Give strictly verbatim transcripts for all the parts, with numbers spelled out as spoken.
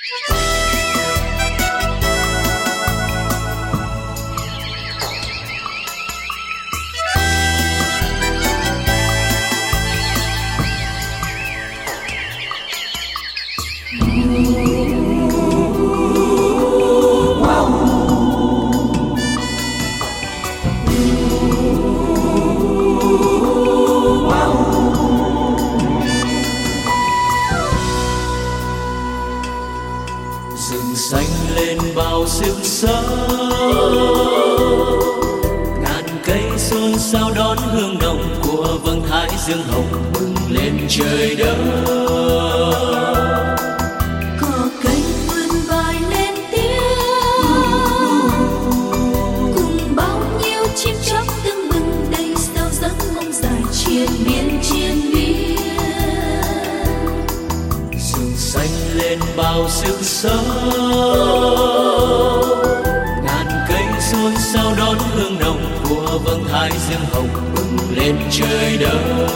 Rừng xanh lên bao sức sống, ngàn cây xôn xao đón hương nồng của vầng thái dương hồng bừng lên trời đất. Cỏ cây vươn vai lên tiếng, cùng bao nhiêu chim chóc tưng bừng đầy sao giấc mong dài triền miên triền miên. Rừng xanh lên bao sức sống, ngàn cây xôn xao đón hương nồng của vầng thái dương hồng bừng lên trời đất.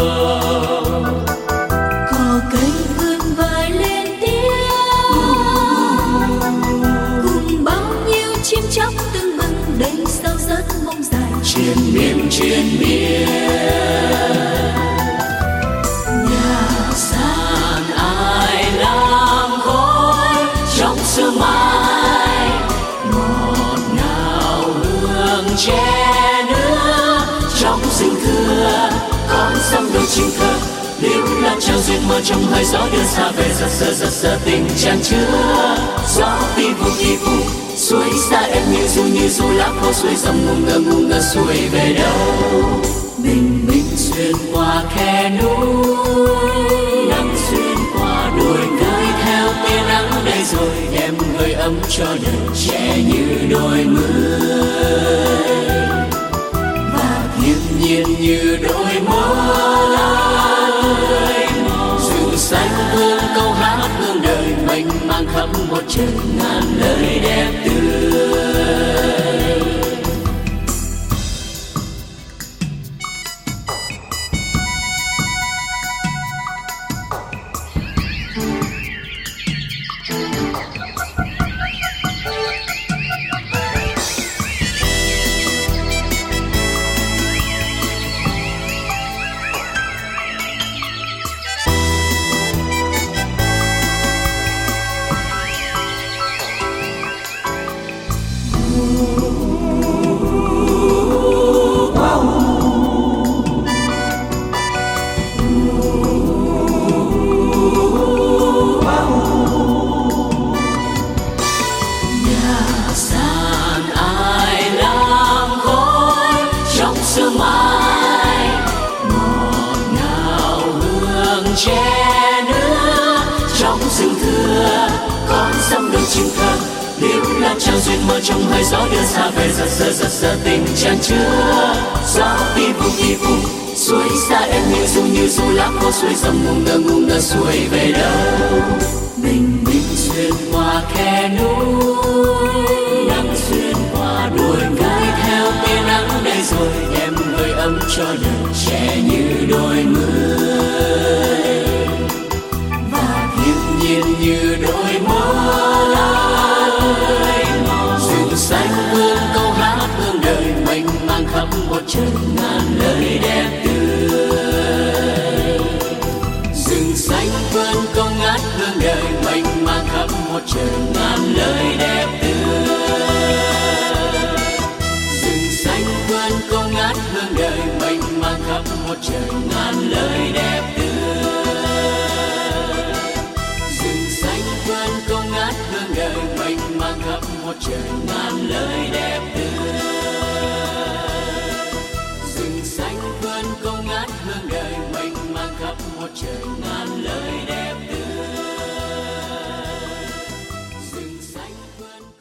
Cỏ cây vươn vai lên tiếng, cùng bao nhiêu chim chóc tưng bừng đầy sao giấc mong dài triền miên triền miên. nhà Sàn ai làm khói trong sương mai, ngọt ngào hương tre nước trong rừng thưa. Con sông đôi chim thơ liễu lan trao duyên mơ trong hơi gió đưa xa về giật sơ giật sơ tình tràn chứa. Gió vi vu vi vu suối xa em như du như du lá khô suối dòng ngu ngơ ngu ngơ xuôi về đâu. Bình minh xuyên qua khe núi, nắng xuyên qua đồi cây theo tia nắng đây rồi đem hơi ấm cho đời trẻ như đôi mươi và thiên nhiên như đôi môi. Rừng xanh hương câu hát hương đời mênh mang khắp một trời ngàn lời đẹp tươi. Che nước trong rừng thưa, con sông đôi chim thơ liễu lan trao duyên mơ trong hơi gió đưa xa về giật sơ giật sơ tình tràn chứa. Gió vi vu vi vu suối xa em như du như du lá khô suối dòng ngu ngơ ngu ngơ xuôi về đâu. Bình minh xuyên qua khe núi, nắng xuyên qua đồi cây theo tia nắng đây rồi đem hơi ấm cho đời trẻ như đôi mươi và thiên nhiên như đôi môi. Rừng xanh hương câu hát hương đời mênh mang khắp một trời ngàn lời đẹp tươi. Rừng xanh vươn câu ngát hương đời mênh mang khắp một trời ngàn lời đẹp tươi. Rừng xanh vươn câu ngát hương đời mênh mang khắp một trời ngàn lời đẹp tươi. Rừng xanh vươn câu ngát hương đời mênh mang khắp một trời ngàn lời đẹp.